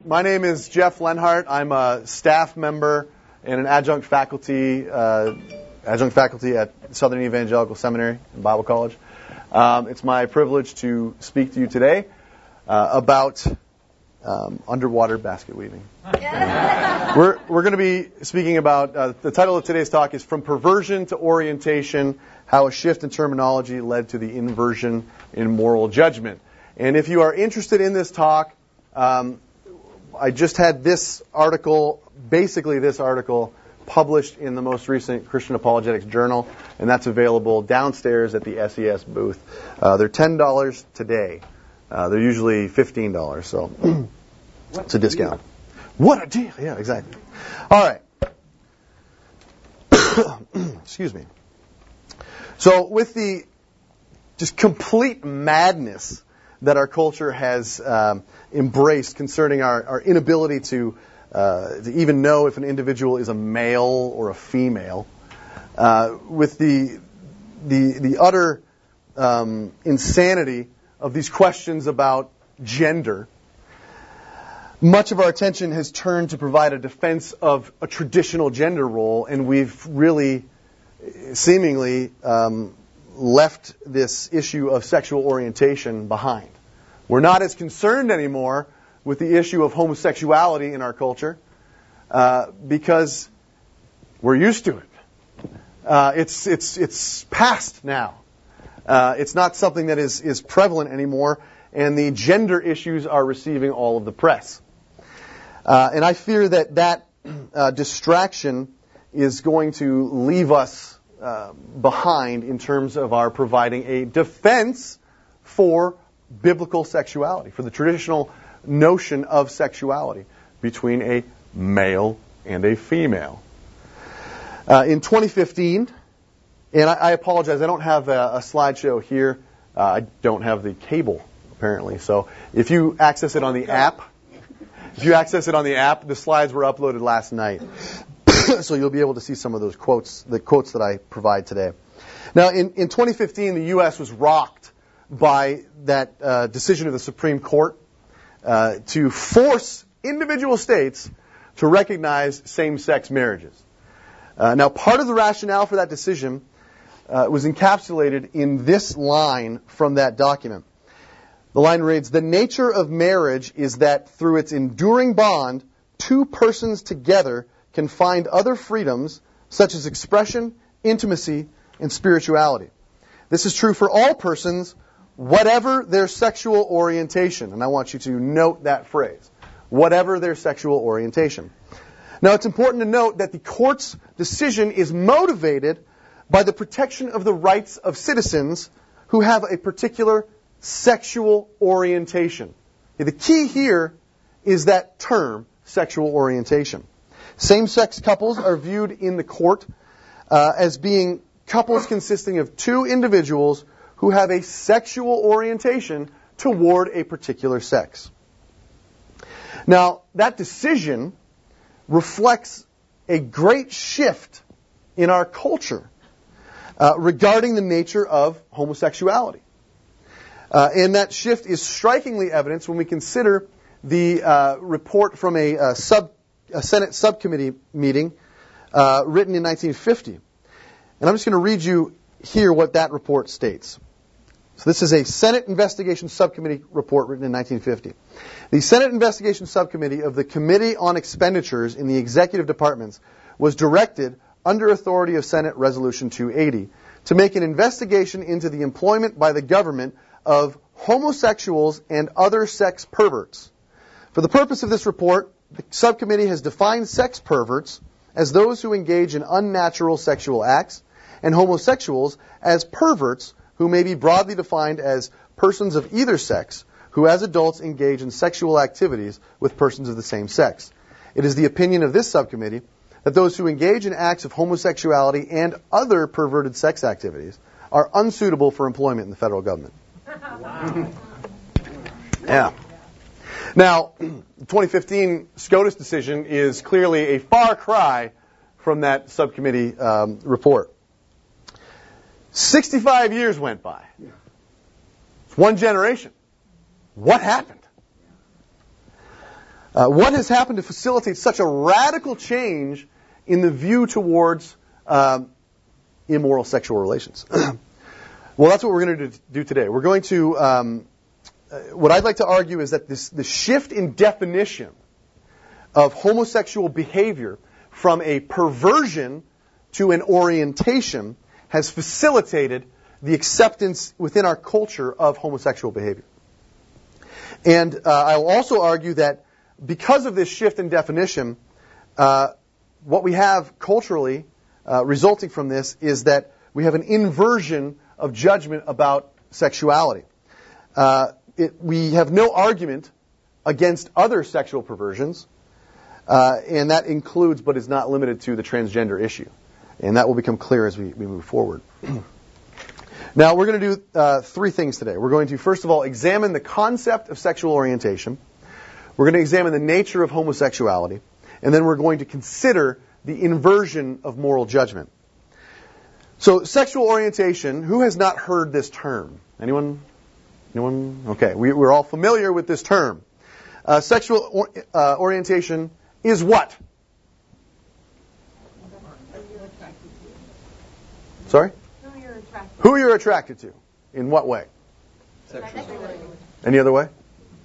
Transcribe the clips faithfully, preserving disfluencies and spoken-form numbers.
my name is Jeff Lenhart. I'm a staff member and an adjunct faculty, uh, adjunct faculty at Southern Evangelical Seminary and Bible College. Um, it's my privilege to speak to you today uh, about um, underwater basket weaving. we're we're going to be speaking about, uh, the title of today's talk is From Perversion to Orientation, How a Shift in Terminology Led to the Inversion in Moral Judgment. And if you are interested in this talk, um, I just had this article, basically this article, published in the most recent Christian Apologetics Journal, and that's available downstairs at the S E S booth. Uh, they're ten dollars today. Uh, they're usually fifteen dollars, so it's a discount. What a deal! Yeah, exactly. All right. Excuse me. So with the just complete madness that our culture has um, embraced concerning our, our inability to uh, to even know if an individual is a male or a female, uh, with the the the utter um, insanity of these questions about gender, much of our attention has turned to provide a defense of a traditional gender role, and we've really, seemingly, um, left this issue of sexual orientation behind. We're not as concerned anymore with the issue of homosexuality in our culture uh, because we're used to it. Uh, it's it's it's past now. Uh, it's not something that is is prevalent anymore, and the gender issues are receiving all of the press. Uh, and I fear that that uh, distraction is going to leave us uh, behind in terms of our providing a defense for biblical sexuality, for the traditional notion of sexuality between a male and a female. Uh, in twenty fifteen, and I, I apologize, I don't have a, a slideshow here. Uh, I don't have the cable, apparently. So if you access it on the app, if you access it on the app, the slides were uploaded last night. So you'll be able to see some of those quotes, the quotes that I provide today. Now, in, in twenty fifteen, the U S was rocked by that uh, decision of the Supreme Court uh, to force individual states to recognize same-sex marriages. Uh, now, part of the rationale for that decision uh, was encapsulated in this line from that document. The line reads, "The nature of marriage is that through its enduring bond, two persons together can find other freedoms such as expression, intimacy, and spirituality. This is true for all persons, whatever their sexual orientation." And I want you to note that phrase, whatever their sexual orientation. Now, it's important to note that the court's decision is motivated by the protection of the rights of citizens who have a particular sexual orientation. The key here is that term, sexual orientation. Same-sex couples are viewed in the court uh, as being couples consisting of two individuals who have a sexual orientation toward a particular sex. Now, that decision reflects a great shift in our culture uh, regarding the nature of homosexuality. Uh, and that shift is strikingly evidenced when we consider the uh, report from a, a, sub, a Senate subcommittee meeting uh, written in nineteen fifty. And I'm just going to read you here what that report states. So this is a Senate Investigation Subcommittee report written in nineteen fifty. The Senate Investigation Subcommittee of the Committee on Expenditures in the Executive Departments was directed, under authority of Senate Resolution two eighty, to make an investigation into the employment by the government of homosexuals and other sex perverts. For the purpose of this report, the subcommittee has defined sex perverts as those who engage in unnatural sexual acts, and homosexuals as perverts who may be broadly defined as persons of either sex who as adults engage in sexual activities with persons of the same sex. It is the opinion of this subcommittee that those who engage in acts of homosexuality and other perverted sex activities are unsuitable for employment in the federal government. Wow. Yeah. Now, the twenty fifteen SCOTUS decision is clearly a far cry from that subcommittee um, report. sixty-five years went by. It's one generation. What happened? Uh, what has happened to facilitate such a radical change in the view towards um, immoral sexual relations? Well, that's what we're going to do today. We're going to, um, uh, what I'd like to argue is that this the shift in definition of homosexual behavior from a perversion to an orientation has facilitated the acceptance within our culture of homosexual behavior. And uh, I will also argue that because of this shift in definition, uh, what we have culturally uh, resulting from this is that we have an inversion of judgment about sexuality. Uh, it, we have no argument against other sexual perversions, uh, and that includes but is not limited to the transgender issue. And that will become clear as we, we move forward. Now, we're going to do uh, three things today. We're going to, first of all, examine the concept of sexual orientation. We're going to examine the nature of homosexuality. And then we're going to consider the inversion of moral judgment. So, sexual orientation, who has not heard this term? Anyone? Anyone? Okay, we, we're all familiar with this term. Uh, sexual or, uh, orientation is what? Sorry? Who you're attracted to. Who you're attracted to. In what way? Sexually. Any other way?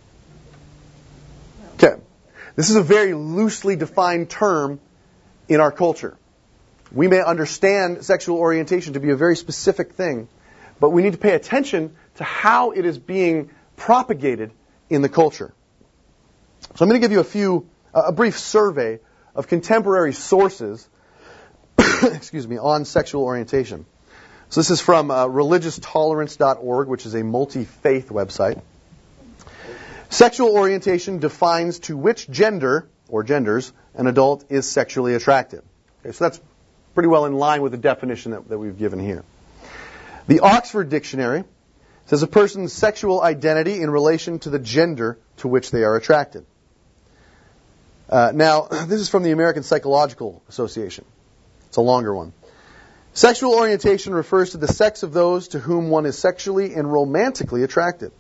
Okay. This is a very loosely defined term in our culture. We may understand sexual orientation to be a very specific thing, but we need to pay attention to how it is being propagated in the culture. So I'm going to give you a few, uh, a brief survey of contemporary sources excuse me, on sexual orientation. So this is from uh, religious tolerance dot org, which is a multi-faith website. Sexual orientation defines to which gender, or genders, an adult is sexually attracted. Okay, so that's pretty well in line with the definition that, that we've given here. The Oxford Dictionary says a person's sexual identity in relation to the gender to which they are attracted. Uh, now, this is from the American Psychological Association. It's a longer one. Sexual orientation refers to the sex of those to whom one is sexually and romantically attracted.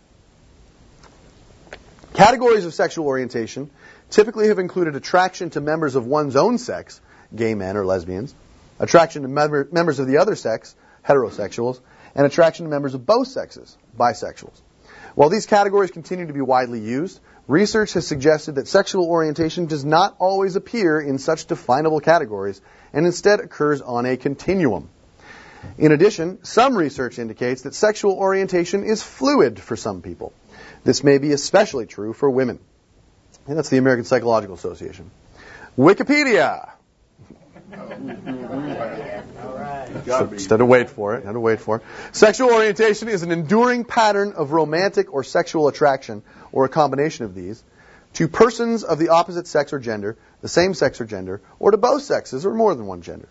Categories of sexual orientation typically have included attraction to members of one's own sex, gay men or lesbians, attraction to member, members of the other sex, heterosexuals, and attraction to members of both sexes, bisexuals. While these categories continue to be widely used, research has suggested that sexual orientation does not always appear in such definable categories and instead occurs on a continuum. In addition, some research indicates that sexual orientation is fluid for some people. This may be especially true for women. And that's the American Psychological Association. Wikipedia. So, just had to wait for it. Had to wait for it. Sexual orientation is an enduring pattern of romantic or sexual attraction, or a combination of these, to persons of the opposite sex or gender, the same sex or gender, or to both sexes or more than one gender.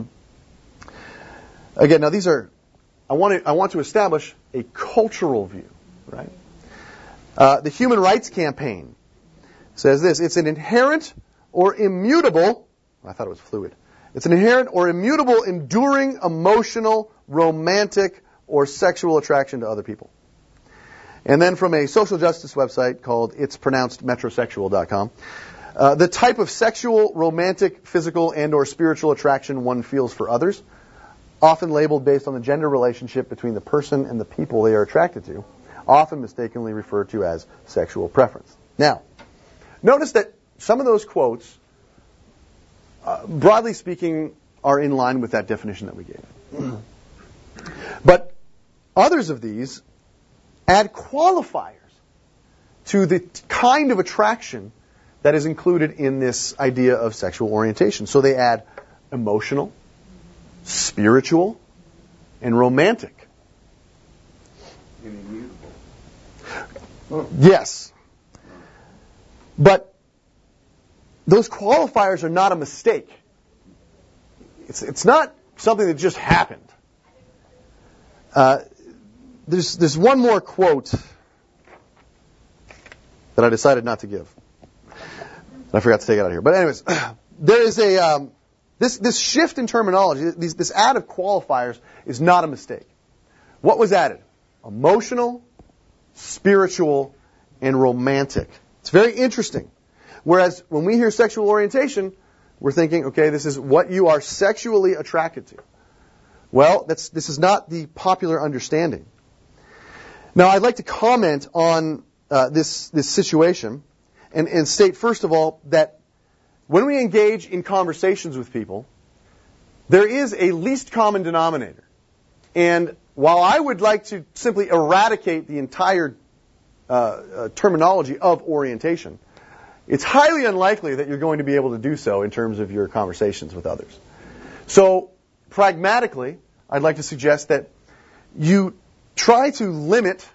Again, now these are, I want to, I want to establish a cultural view, right? Uh, the Human Rights Campaign says this: it's an inherent or immutable, I thought it was fluid, it's an inherent or immutable, enduring, emotional, romantic, or sexual attraction to other people. And then from a social justice website called it's pronounced metrosexual dot com, uh, the type of sexual, romantic, physical, and or spiritual attraction one feels for others, often labeled based on the gender relationship between the person and the people they are attracted to, often mistakenly referred to as sexual preference. Now, notice that some of those quotes, uh, broadly speaking, are in line with that definition that we gave. But others of these add qualifiers to the kind of attraction that is included in this idea of sexual orientation. So they add emotional, spiritual, and romantic. Yes. But those qualifiers are not a mistake. It's, it's not something that just happened. Uh, there's, there's one more quote that I decided not to give. I forgot to take it out of here. But anyways, there is a um, this this shift in terminology. This, this add of qualifiers is not a mistake. What was added? Emotional, spiritual, and romantic. It's very interesting. Whereas when we hear sexual orientation, we're thinking, okay, this is what you are sexually attracted to. Well, that's, this is not the popular understanding. Now, I'd like to comment on uh, this, this situation and, and state, first of all, that when we engage in conversations with people, there is a least common denominator. And while I would like to simply eradicate the entire uh, uh, terminology of orientation, it's highly unlikely that you're going to be able to do so in terms of your conversations with others. So, pragmatically, I'd like to suggest that you try to limit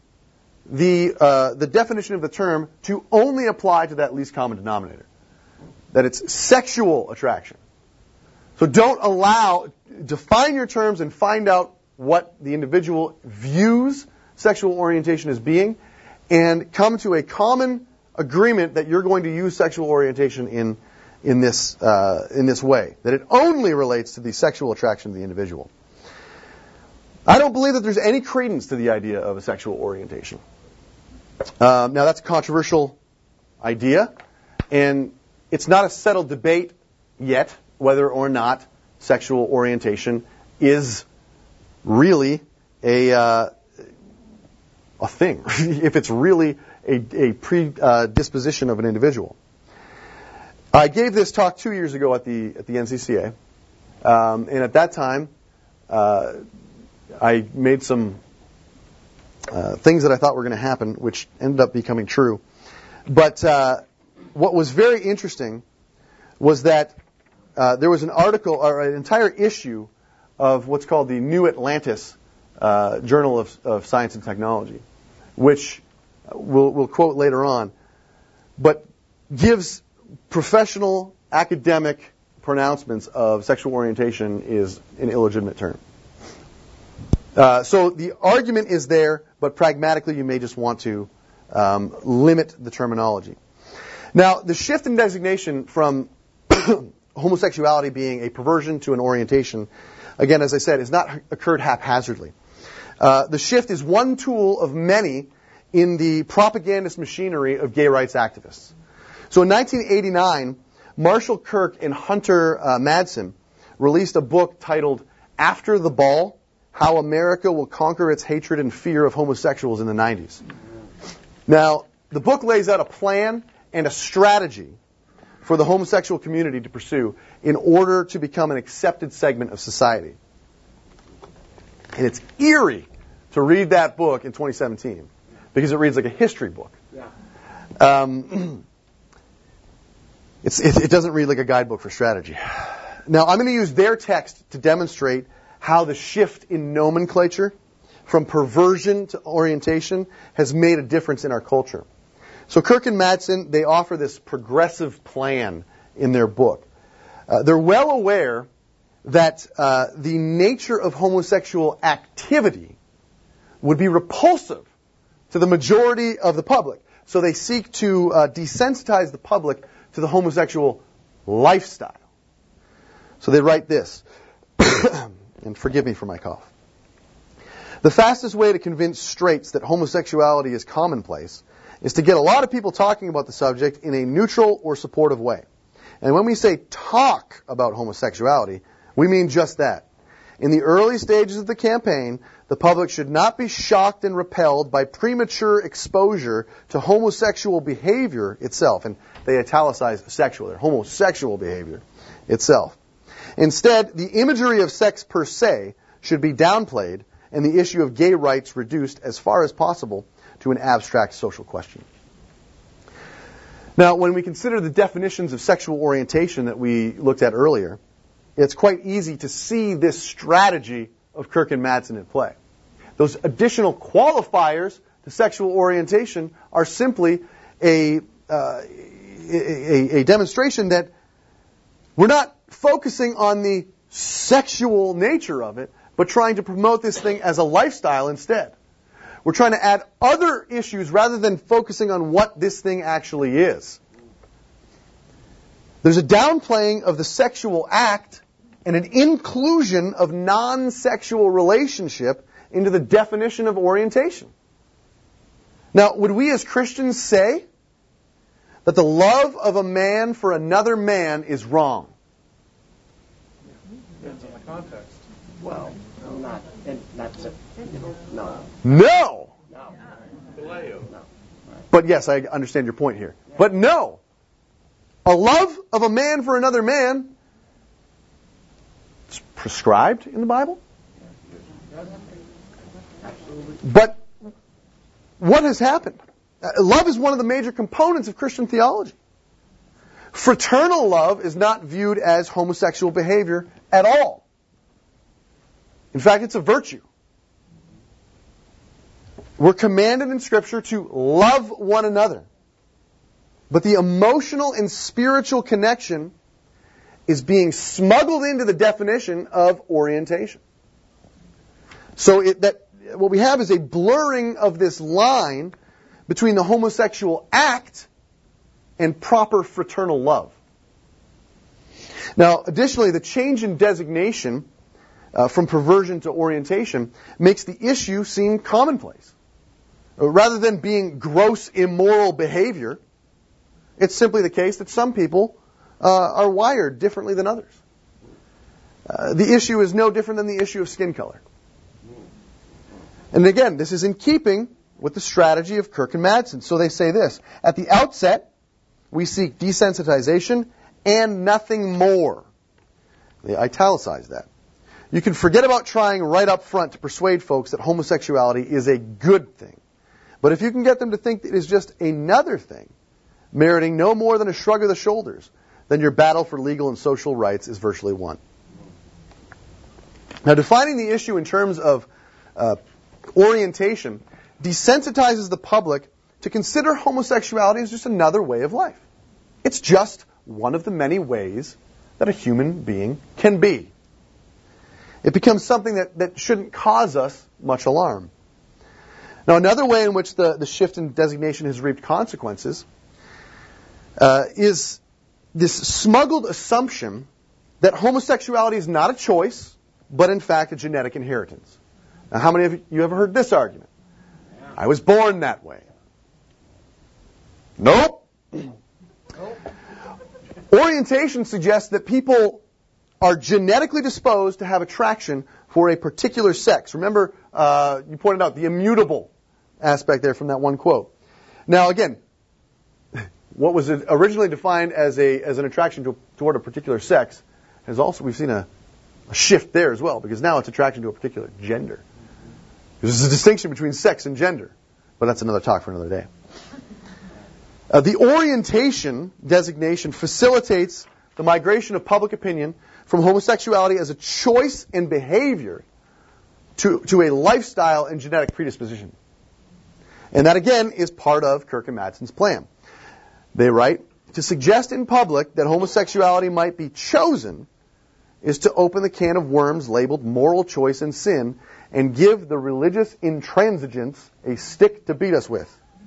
the uh, the definition of the term to only apply to that least common denominator, that it's sexual attraction. So don't allow, define your terms and find out what the individual views sexual orientation as being, and come to a common agreement that you're going to use sexual orientation in in this uh, in this way, that it only relates to the sexual attraction of the individual. I don't believe that there's any credence to the idea of a sexual orientation. Um, now, that's a controversial idea, and it's not a settled debate yet whether or not sexual orientation is really a uh, a thing, if it's really a, a predisposition of an individual. I gave this talk two years ago at the at the N C C A, um, and at that time, uh, I made some uh, things that I thought were going to happen, which ended up becoming true. But uh, what was very interesting was that uh, there was an article, or an entire issue of what's called the New Atlantis uh, Journal of, of Science and Technology, which we'll, we'll quote later on, but gives professional, academic pronouncements of sexual orientation is an illegitimate term. Uh, so the argument is there, but pragmatically you may just want to um, limit the terminology. Now, the shift in designation from homosexuality being a perversion to an orientation, again, as I said, has not occurred haphazardly. Uh, the shift is one tool of many in the propagandist machinery of gay rights activists. So in nineteen eighty-nine, Marshall Kirk and Hunter uh, Madsen released a book titled After the Ball, How America Will Conquer Its Hatred and Fear of Homosexuals in the nineties. Now, the book lays out a plan and a strategy for the homosexual community to pursue in order to become an accepted segment of society. And it's eerie to read that book in twenty seventeen because it reads like a history book. Yeah. Um, it's, it, it doesn't read like a guidebook for strategy. Now, I'm going to use their text to demonstrate how the shift in nomenclature from perversion to orientation has made a difference in our culture. So Kirk and Madsen, they offer this progressive plan in their book. Uh, they're well aware that uh, the nature of homosexual activity would be repulsive to the majority of the public. So they seek to uh, desensitize the public to the homosexual lifestyle. So they write this, and forgive me for my cough. The fastest way to convince straights that homosexuality is commonplace is to get a lot of people talking about the subject in a neutral or supportive way. And when we say talk about homosexuality, we mean just that. In the early stages of the campaign, the public should not be shocked and repelled by premature exposure to homosexual behavior itself. And they italicize sexual, or homosexual behavior itself. Instead, the imagery of sex per se should be downplayed and the issue of gay rights reduced as far as possible to an abstract social question. Now, when we consider the definitions of sexual orientation that we looked at earlier, it's quite easy to see this strategy of Kirk and Madsen at play. Those additional qualifiers to sexual orientation are simply a, uh, a, a demonstration that we're not focusing on the sexual nature of it, but trying to promote this thing as a lifestyle instead. We're trying to add other issues rather than focusing on what this thing actually is. There's a downplaying of the sexual act and an inclusion of non-sexual relationship into the definition of orientation. Now, would we as Christians say that the love of a man for another man is wrong? Depends on the context. Well, not, not to, no. No! No. Phileo. No. But yes, I understand your point here. But no! A love of a man for another man is prescribed in the Bible. But what has happened? Uh, love is one of the major components of Christian theology. Fraternal love is not viewed as homosexual behavior at all. In fact, it's a virtue. We're commanded in Scripture to love one another. But the emotional and spiritual connection is being smuggled into the definition of orientation. So it, that what we have is a blurring of this line between the homosexual act and proper fraternal love. Now, additionally, the change in designation uh, from perversion to orientation makes the issue seem commonplace. Uh, rather than being gross immoral behavior, it's simply the case that some people uh, are wired differently than others. Uh, the issue is no different than the issue of skin color. And again, this is in keeping with the strategy of Kirk and Madsen. So they say this: at the outset, we seek desensitization and nothing more. They italicize that. You can forget about trying right up front to persuade folks that homosexuality is a good thing. But if you can get them to think it is just another thing, meriting no more than a shrug of the shoulders, then your battle for legal and social rights is virtually won. Now, defining the issue in terms of uh, orientation desensitizes the public to consider homosexuality as just another way of life. It's just one of the many ways that a human being can be. It becomes something that, that shouldn't cause us much alarm. Now, another way in which the, the shift in designation has reaped consequences uh, is this smuggled assumption that homosexuality is not a choice, but in fact a genetic inheritance. Now, how many of you ever heard this argument? I was born that way. Nope. Nope. Orientation suggests that people are genetically disposed to have attraction for a particular sex. Remember, uh, you pointed out the immutable aspect there from that one quote. Now, again, what was originally defined as a as an attraction to, toward a particular sex has also, we've seen a, a shift there as well, because now it's attraction to a particular gender. There's a distinction between sex and gender, but that's another talk for another day. Uh, the orientation designation facilitates the migration of public opinion from homosexuality as a choice and behavior to, to a lifestyle and genetic predisposition. And that, again, is part of Kirk and Madsen's plan. They write, to suggest in public that homosexuality might be chosen is to open the can of worms labeled moral choice and sin and give the religious intransigents a stick to beat us with.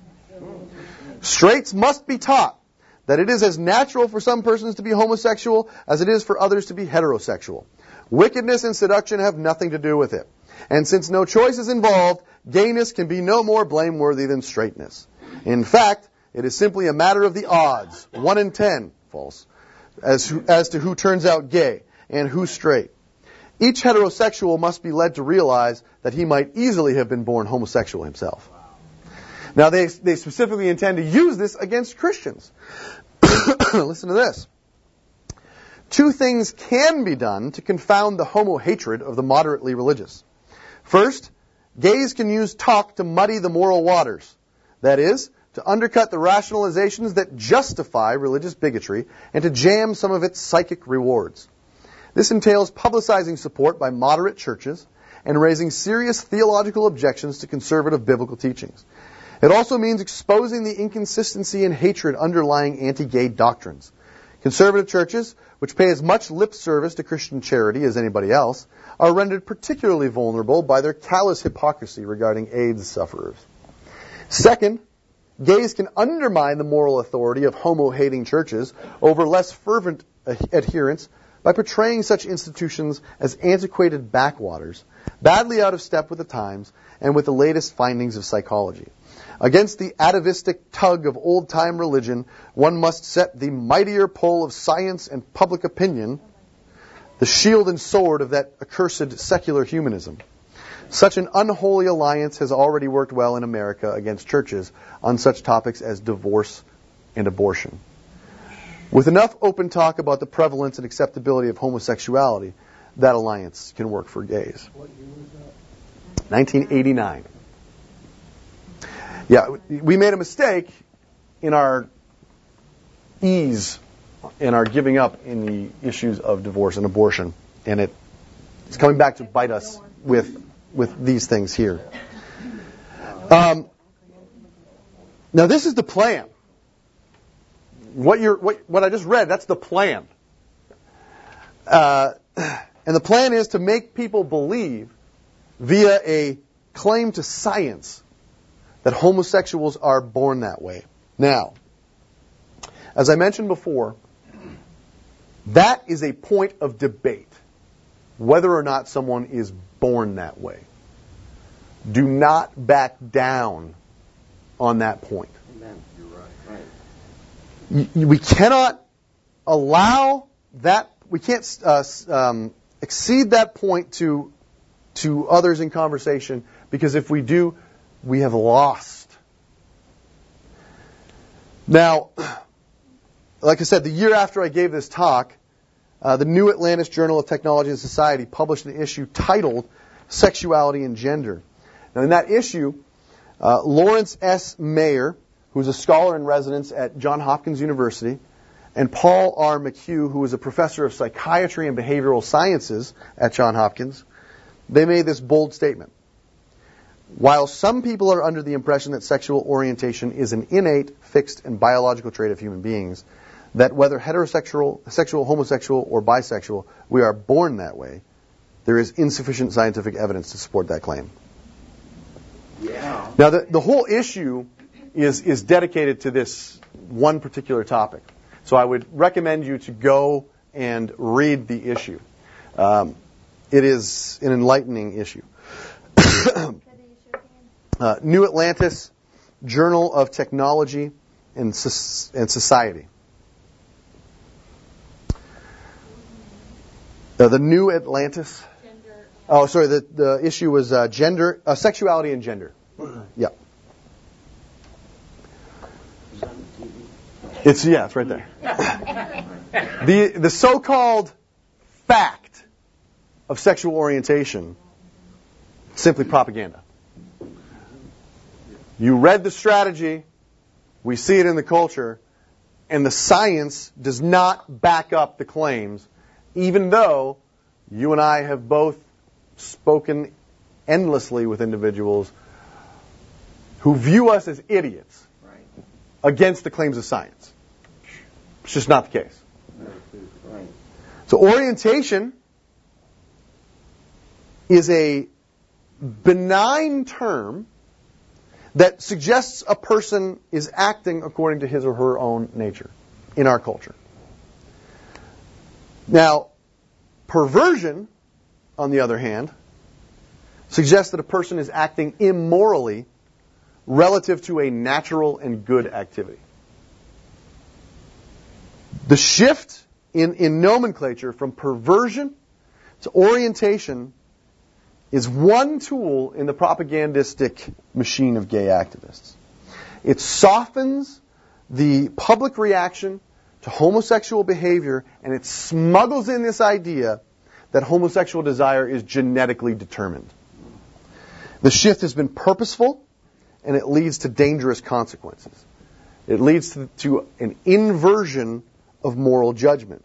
Straights must be taught that it is as natural for some persons to be homosexual as it is for others to be heterosexual. Wickedness and seduction have nothing to do with it. And since no choice is involved, gayness can be no more blameworthy than straightness. In fact, it is simply a matter of the odds, one in ten, false, as, as to who turns out gay and who straight. Each heterosexual must be led to realize that he might easily have been born homosexual himself. Now, they, they specifically intend to use this against Christians. Listen to this. Two things can be done to confound the homo-hatred of the moderately religious. First, gays can use talk to muddy the moral waters. That is, to undercut the rationalizations that justify religious bigotry and to jam some of its psychic rewards. This entails publicizing support by moderate churches and raising serious theological objections to conservative biblical teachings. It also means exposing the inconsistency and hatred underlying anti-gay doctrines. Conservative churches, which pay as much lip service to Christian charity as anybody else, are rendered particularly vulnerable by their callous hypocrisy regarding AIDS sufferers. Second, gays can undermine the moral authority of homo-hating churches over less fervent adherents by portraying such institutions as antiquated backwaters, badly out of step with the times and with the latest findings of psychology. Against the atavistic tug of old-time religion, one must set the mightier pole of science and public opinion, the shield and sword of that accursed secular humanism. Such an unholy alliance has already worked well in America against churches on such topics as divorce and abortion. With enough open talk about the prevalence and acceptability of homosexuality, that alliance can work for gays. What year was that? nineteen eighty-nine. Yeah, we made a mistake in our ease in our giving up in the issues of divorce and abortion, and it, it's coming back to bite us with with these things here. Um, now, this is the plan. What you're, what, what I just read, that's the plan. Uh, and the plan is to make people believe via a claim to science that homosexuals are born that way. Now, as I mentioned before, that is a point of debate, whether or not someone is born that way. Do not back down on that point. Amen. You're right. Right. Y- We cannot allow that, we can't uh, um, exceed that point to, to others in conversation, because if we do, we have lost. Now, like I said, the year after I gave this talk, uh, the New Atlantis Journal of Technology and Society published an issue titled Sexuality and Gender. Now, in that issue, uh, Lawrence S. Mayer, who's a scholar in residence at Johns Hopkins University, and Paul R. McHugh, who is a professor of psychiatry and behavioral sciences at Johns Hopkins, they made this bold statement. While some people are under the impression that sexual orientation is an innate, fixed, and biological trait of human beings, that whether heterosexual, sexual, homosexual, or bisexual, we are born that way, there is insufficient scientific evidence to support that claim. Yeah. Now, the, the whole issue is, is dedicated to this one particular topic. So I would recommend you to go and read the issue. Um, it is an enlightening issue. uh, New Atlantis, Journal of Technology and, so- and Society. Uh, the New Atlantis. Gender. Oh, sorry. The, the issue was uh, gender, uh, sexuality and gender. Yeah. Is that on the T V? It's yeah, it's right there. the the so-called fact of sexual orientation, simply propaganda. You read the strategy, we see it in the culture, and the science does not back up the claims, even though you and I have both spoken endlessly with individuals who view us as idiots Right. against the claims of science. It's just not the case. Right. So orientation is a benign term that suggests a person is acting according to his or her own nature in our culture. Now, perversion, on the other hand, suggests that a person is acting immorally relative to a natural and good activity. The shift in, in nomenclature from perversion to orientation is one tool in the propagandistic machine of gay activists. It softens the public reaction to homosexual behavior, and it smuggles in this idea that homosexual desire is genetically determined. The shift has been purposeful, and it leads to dangerous consequences. It leads to, to an inversion of moral judgment.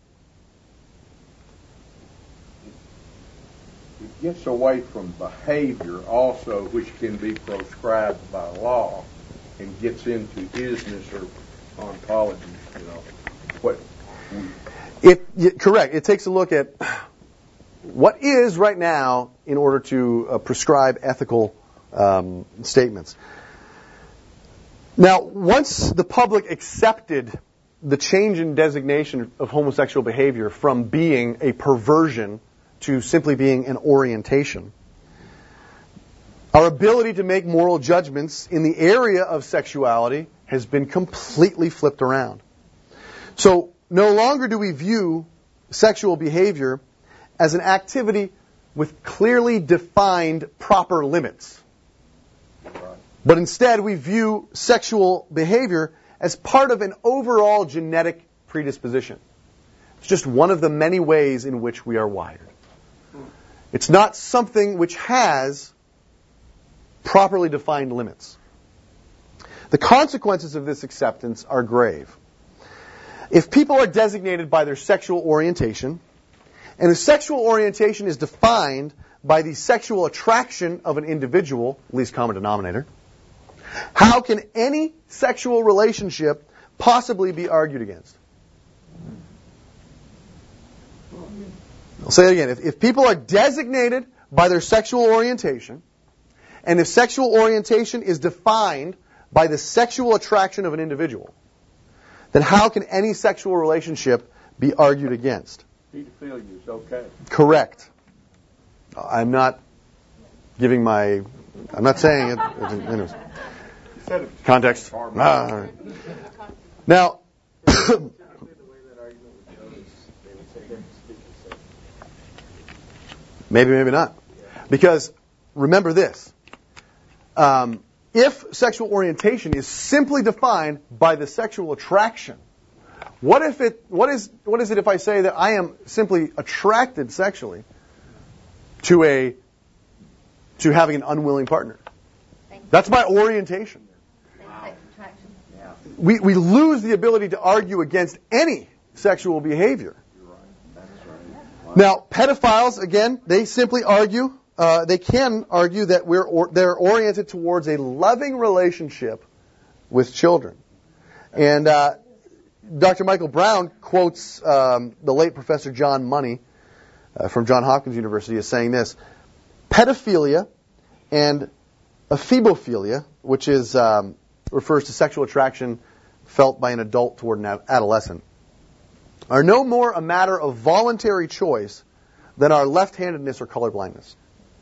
It gets away from behavior also, which can be proscribed by law, and gets into isness or ontology, you know. What we, It, it correct. It takes a look at what is right now in order to uh, prescribe ethical um, statements. Now, once the public accepted the change in designation of homosexual behavior from being a perversion to simply being an orientation, Our ability to make moral judgments in the area of sexuality has been completely flipped around. So no longer do we view sexual behavior as an activity with clearly defined proper limits. But instead we view sexual behavior as part of an overall genetic predisposition. It's just one of the many ways in which we are wired. It's not something which has properly defined limits. The consequences of this acceptance are grave. If people are designated by their sexual orientation, and if sexual orientation is defined by the sexual attraction of an individual, least common denominator, how can any sexual relationship possibly be argued against? I'll say it again. If, if people are designated by their sexual orientation, and if sexual orientation is defined by the sexual attraction of an individual, then how can any sexual relationship be argued against? Pedophilia is okay. Correct. I'm not giving my... I'm not saying it. Anyways. Context. Ah, all right. Now... maybe, maybe not. Because remember this. Um, if sexual orientation is simply defined by the sexual attraction, what if it? What is? What is it if I say that I am simply attracted sexually to a to having an unwilling partner? That's my orientation. We we lose the ability to argue against any sexual behavior. Now, pedophiles, again, they simply argue. Uh, they can argue that we're or, they're oriented towards a loving relationship with children. And uh, Doctor Michael Brown quotes um, the late Professor John Money uh, from Johns Hopkins University as saying this: pedophilia and ephebophilia, which is um, refers to sexual attraction felt by an adult toward an adolescent, are no more a matter of voluntary choice than our left-handedness or colorblindness.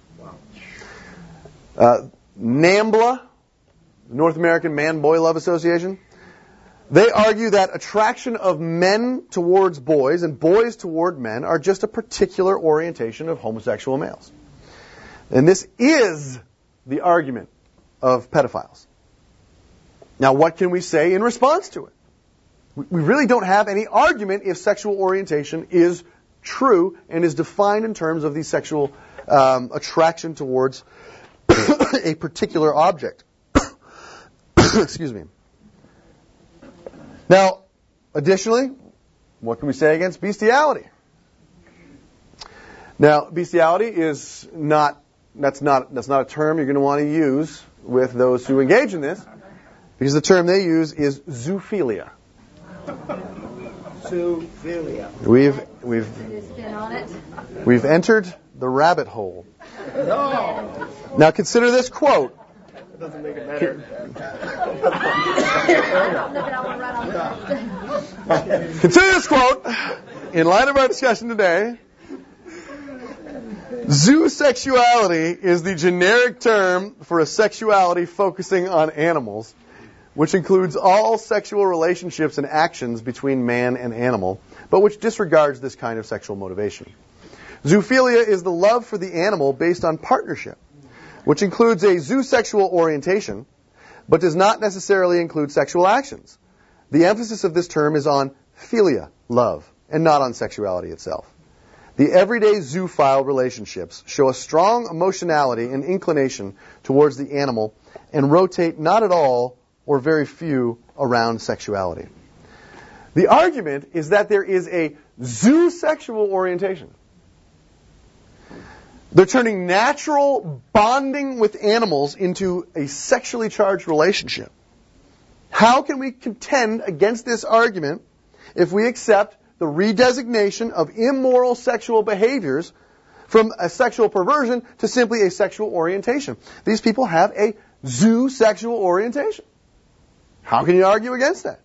Uh, NAMBLA, North American Man-Boy Love Association, they argue that attraction of men towards boys and boys toward men are just a particular orientation of homosexual males. And this is the argument of pedophiles. Now, what can we say in response to it? We really don't have any argument if sexual orientation is true and is defined in terms of the sexual um, attraction towards a particular object. Excuse me. Now, additionally, what can we say against bestiality? Now, bestiality is not that's not that's not a term you're going to want to use with those who engage in this, because the term they use is zoophilia. Zoophilia. We've we've we've entered the rabbit hole. No. Now consider this quote. That doesn't make it better. Consider this quote in light of our discussion today. Zoosexuality is the generic term for a sexuality focusing on animals, which includes all sexual relationships and actions between man and animal, but which disregards this kind of sexual motivation. Zoophilia is the love for the animal based on partnership, which includes a zoosexual orientation, but does not necessarily include sexual actions. The emphasis of this term is on philia, love, and not on sexuality itself. The everyday zoophile relationships show a strong emotionality and inclination towards the animal and rotate not at all or very few around sexuality. The argument is that there is a zoosexual orientation. They're turning natural bonding with animals into a sexually charged relationship. How can we contend against this argument if we accept the redesignation of immoral sexual behaviors from a sexual perversion to simply a sexual orientation? These people have a zoosexual orientation. How can you argue against that?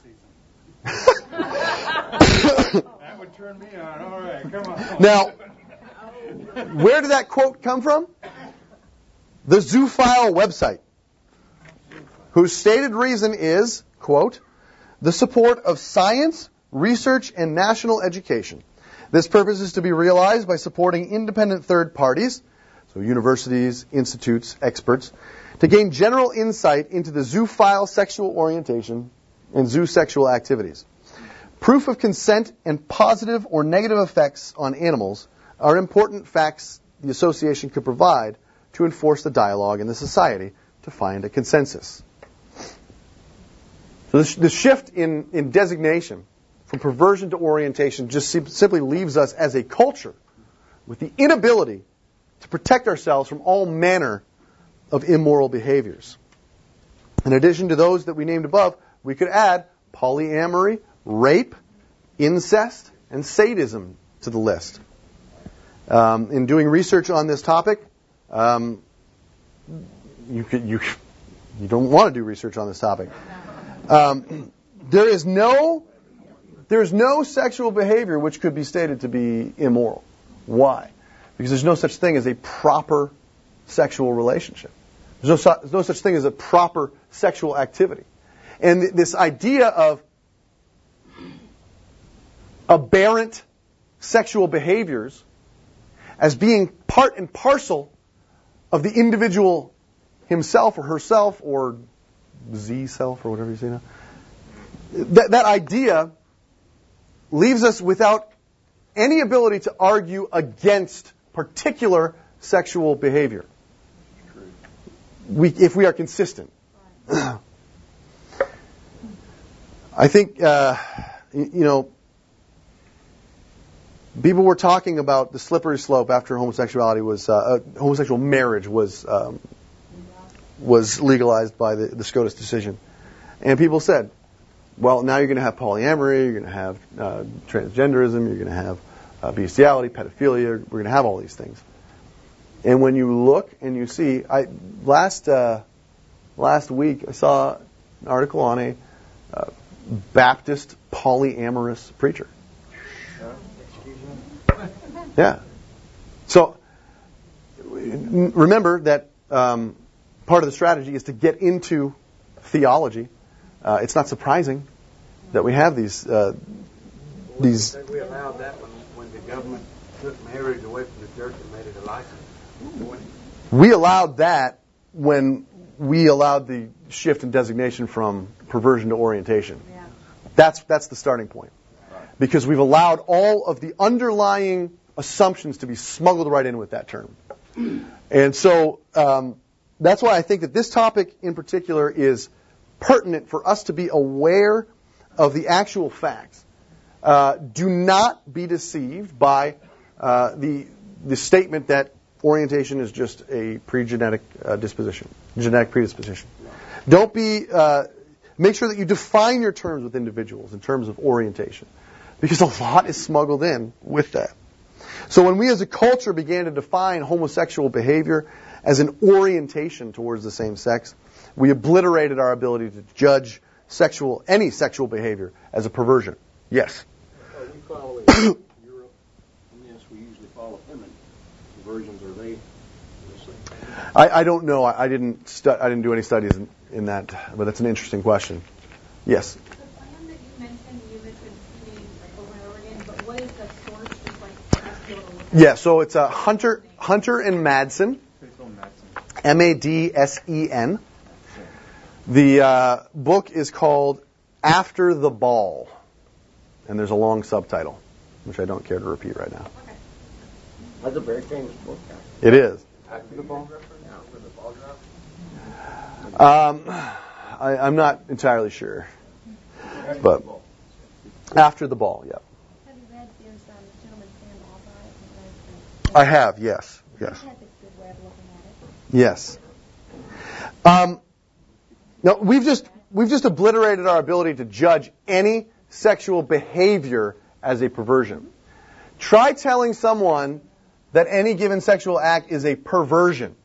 That would turn me on. All right, come on. Now, where did that quote come from? the Zoophile website, whose stated reason is, quote, the support of science, research, and national education. This purpose is to be realized by supporting independent third parties, so universities, institutes, experts, to gain general insight into the zoophile sexual orientation and zoosexual activities. Proof of consent and positive or negative effects on animals are important facts the association could provide to enforce the dialogue in the society to find a consensus. So the, the shift in, in designation from perversion to orientation just sim- simply leaves us as a culture with the inability to protect ourselves from all manner of immoral behaviors. In addition to those that we named above, we could add polyamory, rape, incest, and sadism to the list. Um, in doing research on this topic, um, you could you you don't want to do research on this topic. Um, there is no there is no sexual behavior which could be stated to be immoral. Why? Because there's no such thing as a proper sexual relationship. There's no, su- there's no such thing as a proper sexual activity. And th- this idea of aberrant sexual behaviors as being part and parcel of the individual himself or herself or Z-self or whatever you say now, that, that idea leaves us without any ability to argue against particular sexual behavior. We, if we are consistent. I think, uh, you know, people were talking about the slippery slope after homosexuality was, uh, uh, homosexual marriage was um, was legalized by the, the SCOTUS decision. And people said, well, now you're going to have polyamory, you're going to have uh, transgenderism, you're going to have uh, bestiality, pedophilia, we're going to have all these things. And when you look and you see, I last uh, last week I saw an article on a uh, Baptist polyamorous preacher. Yeah. So remember that um, part of the strategy is to get into theology. Uh, it's not surprising that we have these uh, these. We allowed that when, when the government took marriage away from the church and made it a license. We allowed that when we allowed the shift in designation from perversion to orientation. Yeah. That's that's the starting point. Because we've allowed all of the underlying assumptions to be smuggled right in with that term. And so um, that's why I think that this topic in particular is pertinent for us to be aware of the actual facts. Uh, do not be deceived by uh, the the statement that orientation is just a pre-genetic uh, disposition, genetic predisposition. Don't be, uh, make sure that you define your terms with individuals in terms of orientation, because a lot is smuggled in with that. So when we as a culture began to define homosexual behavior as an orientation towards the same sex, we obliterated our ability to judge sexual, any sexual behavior as a perversion. Yes? Well, we follow in Europe, and yes, we usually follow them. Versions are they? I, I don't know. I, I didn't. Stu- I didn't do any studies in, in that, but that's an interesting question. Yes. The plan that you mentioned, you mentioned names like over and over again, but what is the source? Just like us to be able to look at Yeah. So it's a Hunter, Hunter and Madsen, M A D S E N. The uh, book is called After the Ball, and there's a long subtitle, which I don't care to repeat right now. That's a very famous book. It is. After the ball? Um, I, I'm not entirely sure, but after the ball, yeah. Have you read his um, Gentleman Stand Albright? I have, yes, yes, He has a good way of looking at it. yes. Um, no, we've just we've just obliterated our ability to judge any sexual behavior as a perversion. Try telling someone that any given sexual act is a perversion.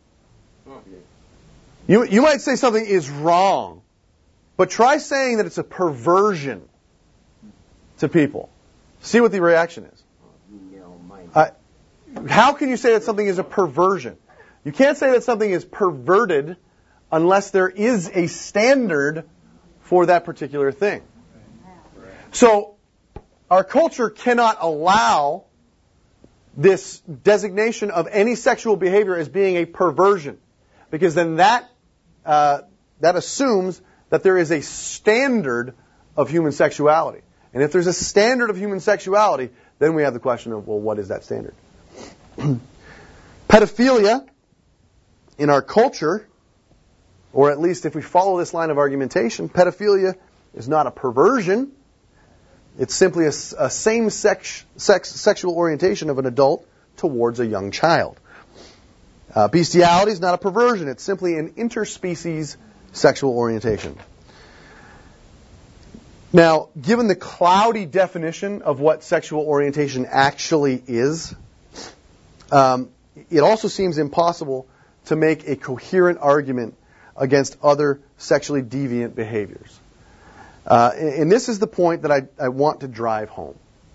You, you might say something is wrong, but try saying that it's a perversion to people. See what the reaction is. Uh, how can you say that something is a perversion? You can't say that something is perverted unless there is a standard for that particular thing. So, our culture cannot allow this designation of any sexual behavior as being a perversion, because then that uh, that assumes that there is a standard of human sexuality. And if there's a standard of human sexuality, then we have the question of, well, what is that standard? Pedophilia in our culture, or at least if we follow this line of argumentation, pedophilia is not a perversion. It's simply a, a same-sex sex, sexual orientation of an adult towards a young child. Uh, bestiality is not a perversion. It's simply an interspecies sexual orientation. Now, given the cloudy definition of what sexual orientation actually is, um, it also seems impossible to make a coherent argument against other sexually deviant behaviors. Uh, and this is the point that I, I want to drive home.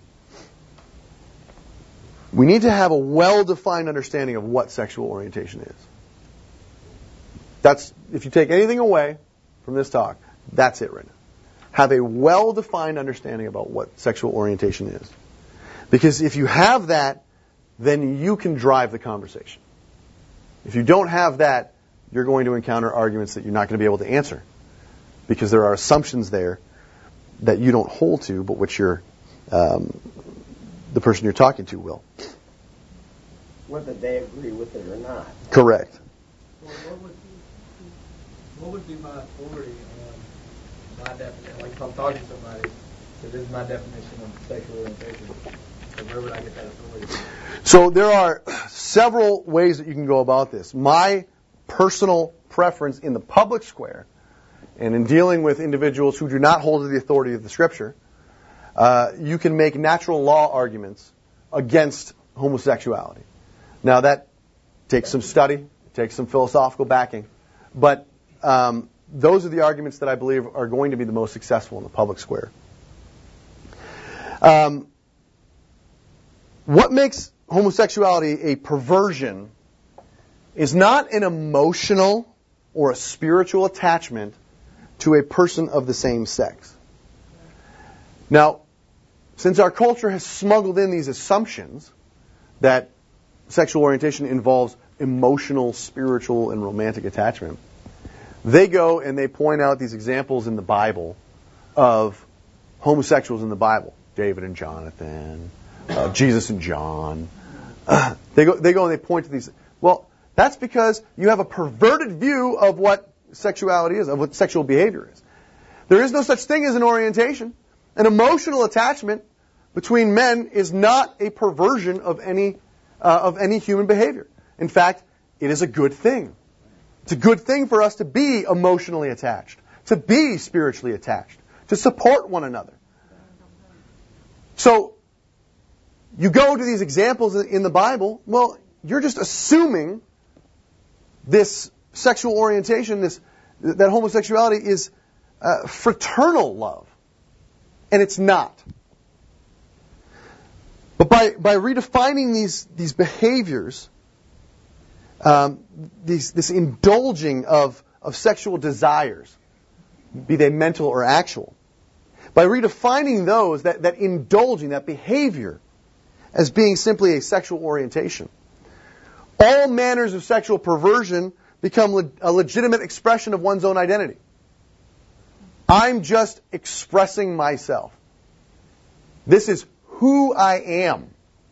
We need to have a well-defined understanding of what sexual orientation is. That's, if you take anything away from this talk, that's it right now. Have a well-defined understanding about what sexual orientation is. Because if you have that, then you can drive the conversation. If you don't have that, you're going to encounter arguments that you're not going to be able to answer. Because there are assumptions there that you don't hold to, but which you're, um, the person you're talking to will. Whether they agree with it or not. Correct. Well, what would, what would be my authority on my definition? Like if I'm talking to somebody, so this is my definition of sexual orientation. So where would I get that authority from? So there are several ways that you can go about this. My personal preference in the public square, and in dealing with individuals who do not hold to the authority of the Scripture, uh, you can make natural law arguments against homosexuality. Now that takes some study, takes some philosophical backing, but um, those are the arguments that I believe are going to be the most successful in the public square. Um, what makes homosexuality a perversion is not an emotional or a spiritual attachment to a person of the same sex. Now, since our culture has smuggled in these assumptions that sexual orientation involves emotional, spiritual, and romantic attachment, they go and they point out these examples in the Bible of homosexuals in the Bible. David and Jonathan, uh, Jesus and John. Uh, they go, they go and they point to these. Well, that's because you have a perverted view of what sexuality is, of what sexual behavior is. There is no such thing as an orientation. An emotional attachment between men is not a perversion of any uh, of any human behavior. In fact, it is a good thing. It's a good thing for us to be emotionally attached, to be spiritually attached, to support one another. So, you go to these examples in the Bible, well, you're just assuming this sexual orientation, this that homosexuality is uh, fraternal love. And it's not. But by, by redefining these, these behaviors, um, these, this indulging of, of sexual desires, be they mental or actual, by redefining those, that, that indulging, that behavior, as being simply a sexual orientation, all manners of sexual perversion become le- a legitimate expression of one's own identity. I'm just expressing myself. This is who I am.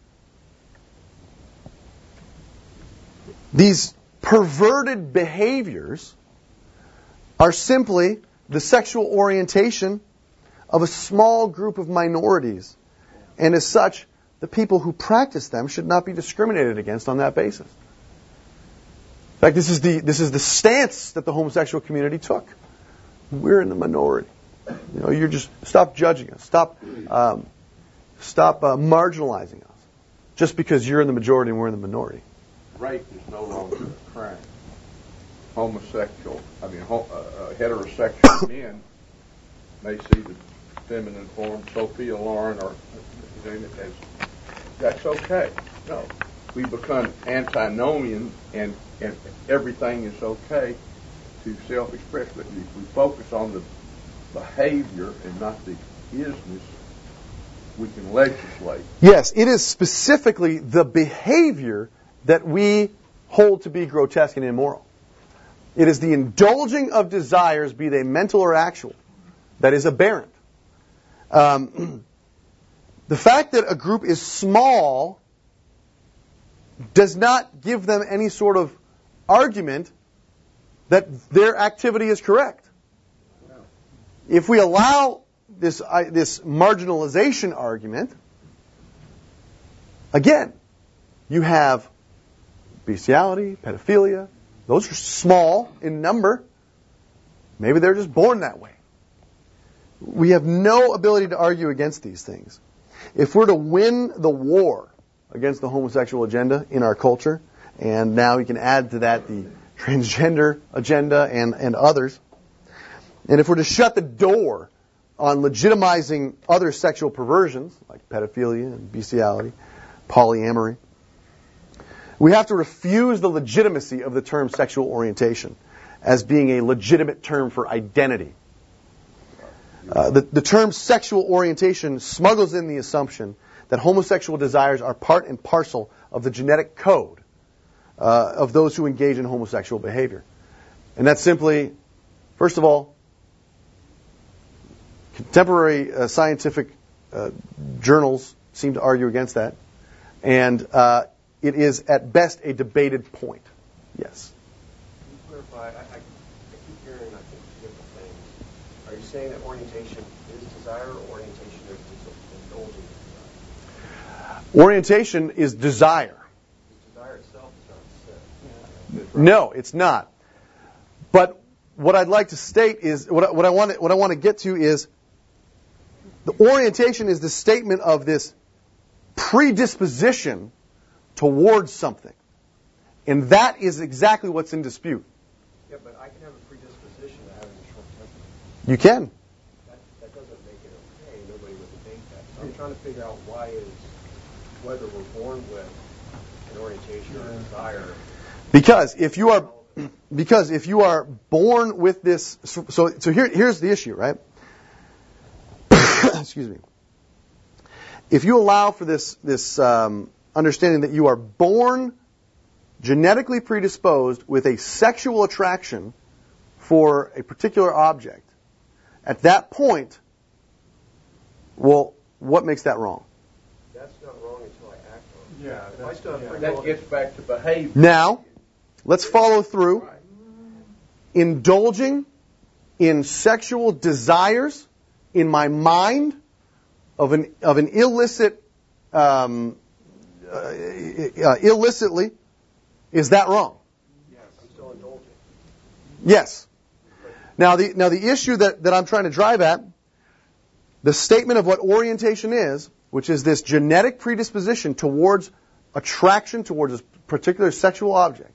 These perverted behaviors are simply the sexual orientation of a small group of minorities. And as such, the people who practice them should not be discriminated against on that basis. In fact, this is the, this is the stance that the homosexual community took. We're in the minority. You know, you're just stop judging us. Stop, um, stop uh, marginalizing us, just because you're in the majority and we're in the minority. Rape is no longer a crime. Homosexual, I mean, ho- uh, uh, heterosexual men may see the feminine form, Sophia Loren, or name it as that's okay. No, we become antinomian and, and everything is okay to self-express. But if we focus on the behavior and not the isness, we can legislate. Yes, it is specifically the behavior that we hold to be grotesque and immoral. It is the indulging of desires, be they mental or actual, that is aberrant. Um, the fact that a group is small does not give them any sort of argument that their activity is correct. If we allow this uh, this marginalization argument, again, you have bestiality, pedophilia. Those are small in number. Maybe they're just born that way. We have no ability to argue against these things. If we're to win the war against the homosexual agenda in our culture, and now we can add to that the transgender agenda and, and others, and if we're to shut the door on legitimizing other sexual perversions, like pedophilia and bestiality, polyamory, we have to refuse the legitimacy of the term sexual orientation as being a legitimate term for identity. Uh, the, the term sexual orientation smuggles in the assumption that homosexual desires are part and parcel of the genetic code uh, of those who engage in homosexual behavior. And that's simply, first of all, contemporary uh, scientific uh, journals seem to argue against that. And uh, it is at best a debated point. Yes. Can you clarify? I, I, I keep hearing, I think, two different things. Are you saying that orientation is desire or orientation is indulging desire? Orientation is desire. Desire itself is not sin. No, it's not. But what I'd like to state is, what I, what I want to, what I want to get to is, the orientation is the statement of this predisposition towards something. And that is exactly what's in dispute. Yeah, but I can have a predisposition to having a short temper. You can. That, that doesn't make it okay. Nobody would debate that. So I'm trying to figure out why is, whether we're born with an orientation or a desire. Because if you are, because if you are born with this, so so here here's the issue, right? Excuse me. If you allow for this this um, understanding that you are born genetically predisposed with a sexual attraction for a particular object, at that point, well, what makes that wrong? That's not wrong until I act on it. Yeah, If I that's, still have yeah. free That will- gets back to behavior. Now, let's follow through. Indulging in sexual desires in my mind of an of an illicit, um, uh, uh, illicitly, is that wrong? I'm still indulging. Yes. Now the now the issue that, that I'm trying to drive at, the statement of what orientation is, which is this genetic predisposition towards attraction towards a particular sexual object,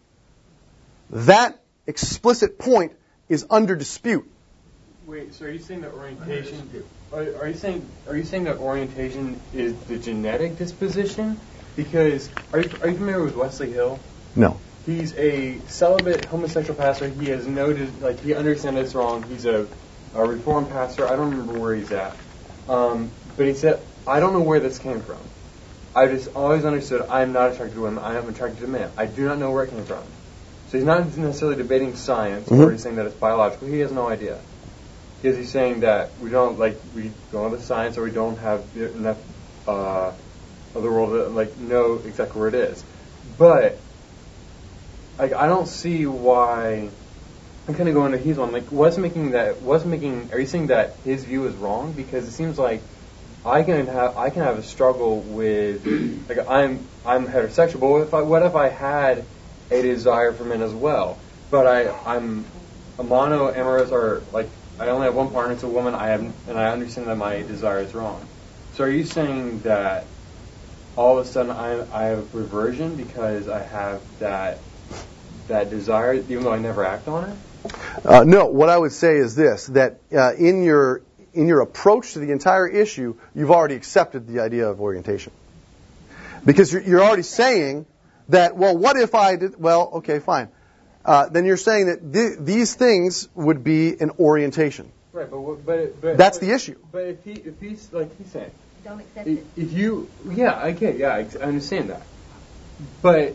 that explicit point is under dispute. Wait, so are you saying that orientation? Are, are you saying are you saying that orientation is the genetic disposition? Because are you are you familiar with Wesley Hill? No. He's a celibate homosexual pastor. He has noted, like, he understands it's wrong. He's a, a reformed pastor. I don't remember where he's at. Um, but he said, I don't know where this came from. I just always understood I'm not attracted to women. I am attracted to men. I do not know where it came from. So he's not necessarily debating science, Mm-hmm. or he's saying that it's biological. He has no idea. Because he's saying that we don't, like, we don't have the science, or we don't have enough uh, of the world to, like, know exactly where it is. But like, I don't see why. I'm kind of going to his one. Like, what's making that? What's making? Are you saying that his view is wrong? Because it seems like I can have I can have a struggle with, like, I'm I'm heterosexual, but what if I what if I had a desire for men as well? But I I'm a monoamorous, or like I only have one partner. It's a woman. I have, and I understand that my desire is wrong. So are you saying that all of a sudden I I have reversion because I have that that desire, even though I never act on it? Uh, no, what I would say is this, that uh, in your in your approach to the entire issue, you've already accepted the idea of orientation. Because you're, you're already saying that, well, what if I did, well, okay, fine. Uh, then you're saying that th- these things would be an orientation. Right, but what- but, but That's but, the issue. But if he if he's like he's saying, Don't accept if, it. if you yeah I get yeah I, I understand that, but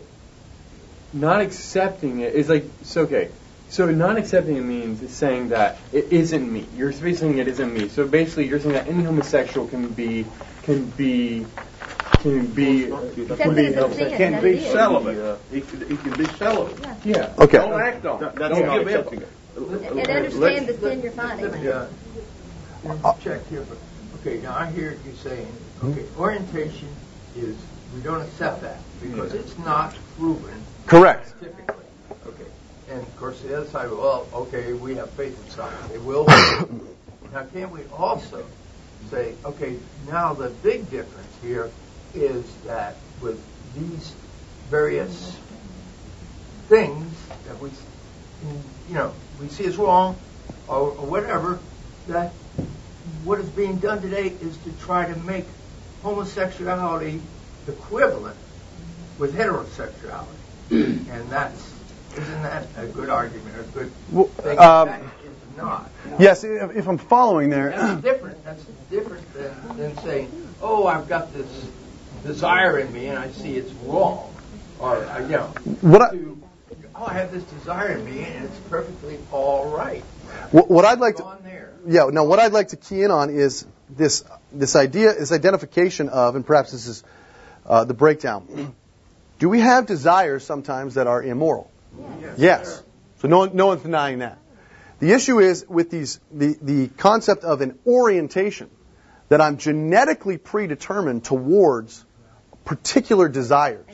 not accepting it is like so okay. So not accepting it means it's saying that it isn't me. You're basically saying it isn't me. So basically, you're saying that any homosexual can be can be can be Can be He can be celibate. He can, he can be celibate. yeah. Okay. Don't act on it. That's Don't not give in. accepting it. And understand the sin you're finding. Yeah. Let me check here. But, okay, now I hear you saying, okay, orientation is, we don't accept that because it's not proven Correct. scientifically. Okay. And of course, the other side, well, okay, we have faith in science. It will. Now, can we also say, okay, now the big difference here is that with these various things that we, you know, we see as wrong or, or whatever, that what is being done today is to try to make homosexuality equivalent with heterosexuality. And that's, isn't that a good argument, a good Well, thing? um, That is not. Yes, if, if I'm following there. That's different. That's different than, than saying, oh, I've got this desire in me and I see it's wrong. Or, uh, you know, What I- to, oh, I have this desire in me and it's perfectly all right. What, what I'd like to, On there. yeah. Now, what I'd like to key in on is this this idea, this identification of, and perhaps this is uh, the breakdown. Do we have desires sometimes that are immoral? Yes. Yes. So no one, no one's denying that. The issue is with these the the concept of an orientation, that I'm genetically predetermined towards particular desires.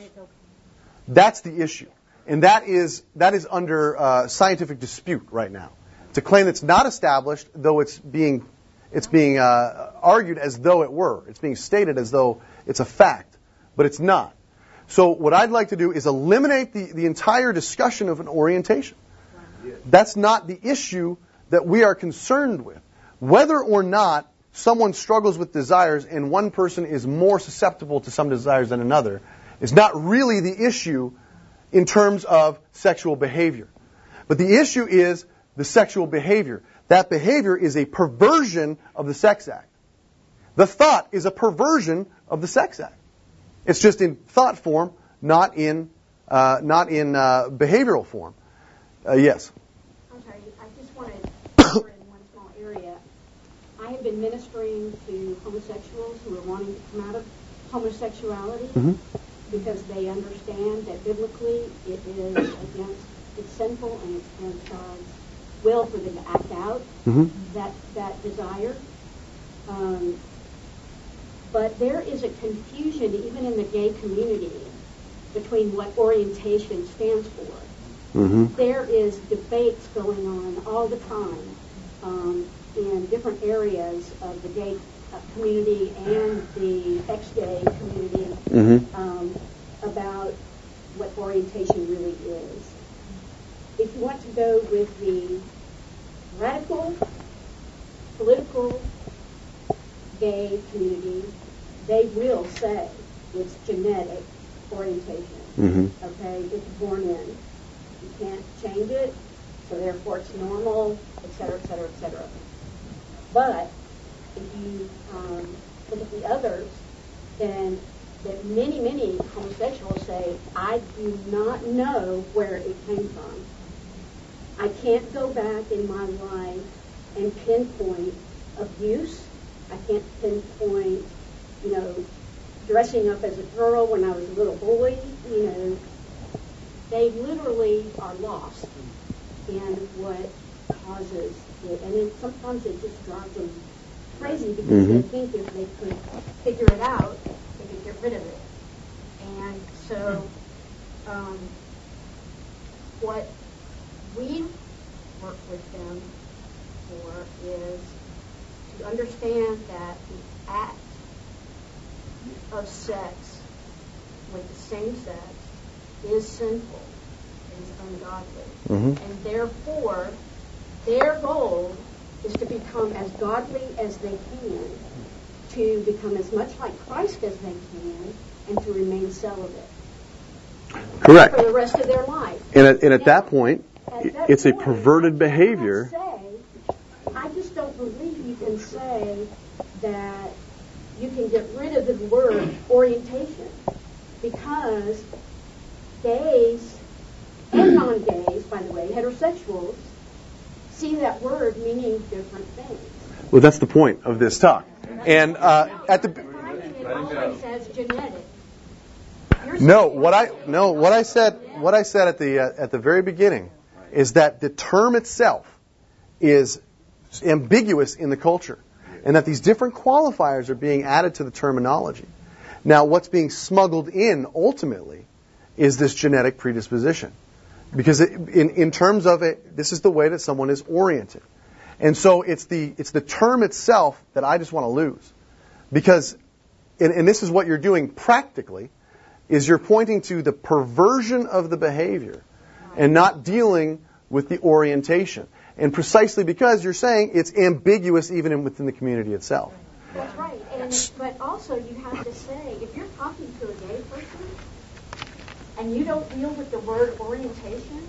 That's the issue, and that is that is under uh, scientific dispute right now. It's a claim that's not established, though it's being it's being uh, argued as though it were. It's being stated as though it's a fact, but it's not. So what I'd like to do is eliminate the, the entire discussion of an orientation. That's not the issue that we are concerned with. Whether or not someone struggles with desires and one person is more susceptible to some desires than another is not really the issue in terms of sexual behavior. But the issue is the sexual behavior. That behavior is a perversion of the sex act. The thought is a perversion of the sex act. It's just in thought form, not in uh, not in uh, behavioral form. Uh, yes. I'm sorry, I just want to cover in one small area. I have been ministering to homosexuals who are wanting to come out of homosexuality Mm-hmm. because they understand that biblically it is against, it's sinful and it's against God's will for them to act out Mm-hmm. that that desire. Um, but there is a confusion even in the gay community between what orientation stands for. Mm-hmm. There is debates going on all the time um, in different areas of the gay uh, community and the ex-gay community Mm-hmm. um, about what orientation really is. If you want to go with the radical, political gay community, they will say it's genetic orientation. Mm-hmm. Okay, it's born in. You can't change it, so therefore it's normal, et cetera, et cetera, et cetera. But if you um, look at the others, then that many, many homosexuals say, I do not know where it came from. I can't go back in my life and pinpoint abuse. I can't pinpoint, you know, dressing up as a girl when I was a little boy. You know, they literally are lost in what causes it. And it, sometimes it just drives them crazy because Mm-hmm. they think if they could figure it out, they could get rid of it. And so um, what we work with them for is to understand that the act of sex with the same sex is sinful, is ungodly. Mm-hmm. And therefore, their goal is to become as godly as they can, to become as much like Christ as they can, and to remain celibate. Correct. For the rest of their life. And at, and at that point, At that it's a point, perverted I behavior. cannot say- I just don't believe you can say that you can get rid of the word orientation, because gays and non-gays, by the way, heterosexuals, see that word meaning different things. Well, that's the point of this talk. And uh, at the Defining it always as genetic. You're no, saying- what I no what I said what I said at the uh, at the very beginning is that the term itself is ambiguous in the culture, and that these different qualifiers are being added to the terminology. Now, what's being smuggled in ultimately is this genetic predisposition, because it, in in terms of it, this is the way that someone is oriented, and so it's the it's the term itself that I just want to lose, because and, and this is what you're doing practically, is you're pointing to the perversion of the behavior and not dealing with the orientation. And precisely because you're saying it's ambiguous even in, within the community itself. That's right. And, but also you have to say, if you're talking to a gay person and you don't deal with the word orientation,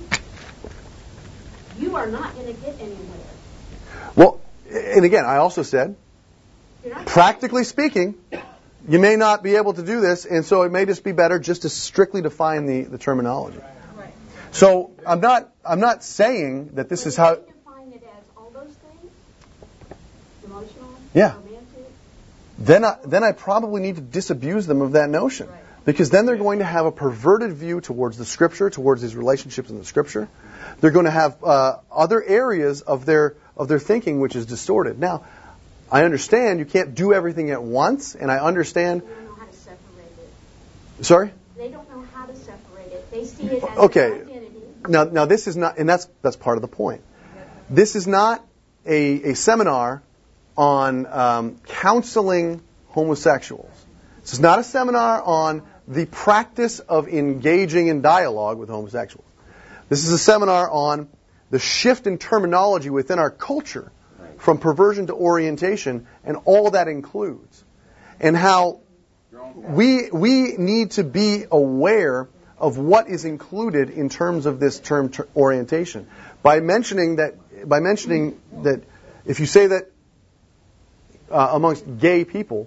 you are not going to get anywhere. Well, and again, I also said, You're not practically speaking, you may not be able to do this, and so it may just be better just to strictly define the, the terminology. Right. So I'm not I'm not saying that this But is if how. you define it as all those things, emotional, Yeah. romantic, Then I, then I probably need to disabuse them of that notion. Right. Because then they're going to have a perverted view towards the Scripture, towards these relationships in the Scripture. They're going to have uh, other areas of their of their thinking which is distorted. Now, I understand you can't do everything at once, and I understand. they don't know how to separate it. Sorry? They don't know how to separate it. They see it as Okay. an identity. Now, now this is not, and that's that's part of the point. This is not a, a seminar on um, counseling homosexuals. This is not a seminar on the practice of engaging in dialogue with homosexuals. This is a seminar on the shift in terminology within our culture from perversion to orientation, and all that includes, and how we we need to be aware of what is included in terms of this term ter- orientation. By mentioning that, by mentioning that, if you say that uh, amongst gay people,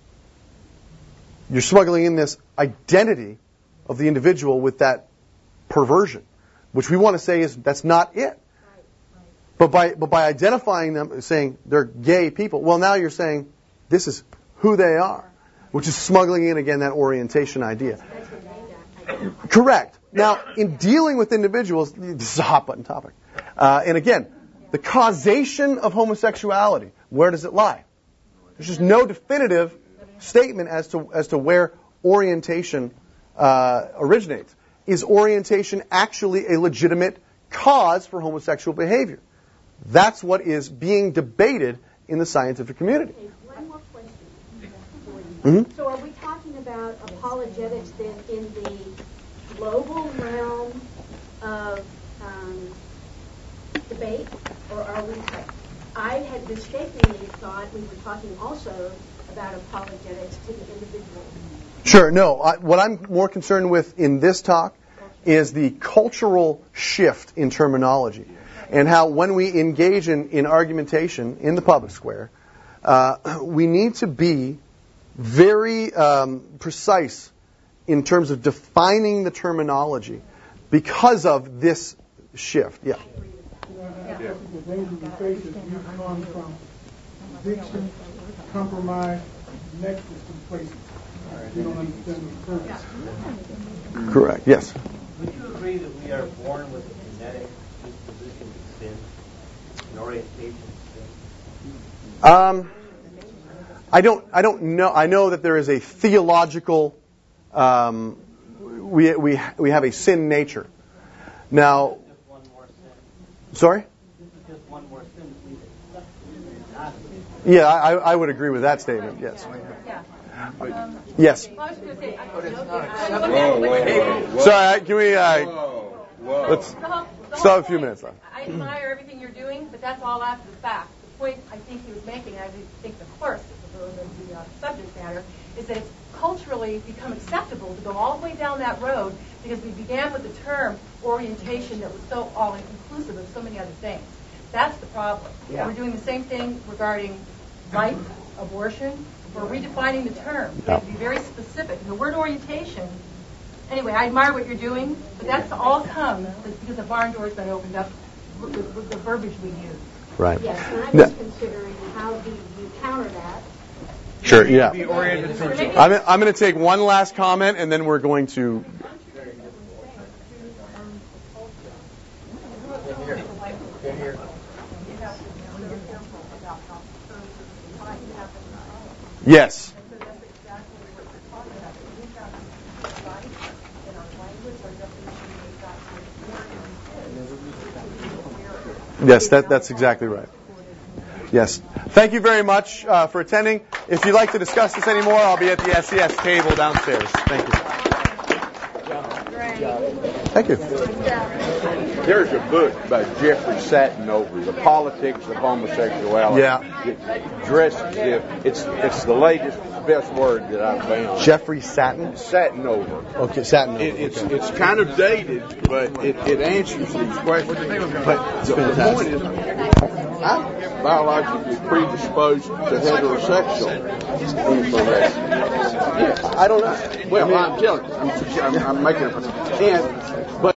you're smuggling in this identity of the individual with that perversion, which we want to say is that's not it. But by but by identifying them, saying they're gay people, well, now you're saying this is who they are, which is smuggling in again that orientation idea. Correct. Now, in dealing with individuals, this is a hot button topic. Uh, and again, the causation of homosexuality, where does it lie? There's just no definitive statement as to as to where orientation uh, originates. Is orientation actually a legitimate cause for homosexual behavior? That's what is being debated in the scientific community. Okay, one more question for Mm-hmm. you. So are we talking about apologetics then in the global realm of um, debate, or are we? I had mistakenly thought we were talking also about apologetics to the individual. Sure. No. I, what I'm more concerned with in this talk is the cultural shift in terminology, and how when we engage in, in argumentation in the public square, uh, we need to be very um, precise in terms of defining the terminology because of this shift. Yeah. Yeah. The danger we face is you've gone from addiction, compromise, nexus to places. You don't understand the purpose. Correct. Yes. Would you agree that we are born with a genetic disposition to sin, an orientation to sin? Um, I don't. I don't know. I know that there is a theological. Um, we we we have a sin nature. Now. Just one more sin. Sorry. This is just one more sin that we not Yeah, I, I would agree with that statement. Yes. Yes. But it's not Whoa, acceptable. whoa, whoa, whoa. Sorry. Can we? Uh, Whoa, whoa. let's The whole, the still whole have a few point. minutes left. I admire everything you're doing, but that's all after the fact. The point I think he was making, I think the course of the, the uh, subject matter, is that it's culturally become acceptable to go all the way down that road because we began with the term orientation that was so all-inclusive of so many other things. That's the problem. Yeah. We're doing the same thing regarding life, abortion. We're redefining the term. We have to be very specific. And the word orientation, anyway, I admire what you're doing, but that's all comes because the barn door's been opened up with, with, with the verbiage we use. Right. Yes, and I'm just considering how do you counter that. Sure, yeah. Be oriented towards it. I'm, I'm going to take one last comment, and then we're going to... Yes. Yes, that, that's exactly right. Yes. Thank you very much uh, for attending. If you'd like to discuss this anymore, I'll be at the S E S table downstairs. Thank you. Thank you. There's a book by Jeffrey Satinover, The Politics of Homosexuality. Yeah. It dresses it. It's it's the latest, best word that I've found. Jeffrey Satin? Satinover. Okay, Satin. It, it's okay. it's kind of dated, but it, it answers these questions. But the, the point is, I'm biologically predisposed to heterosexual information. I don't know. Well, I'm telling you, I'm, I'm making it. And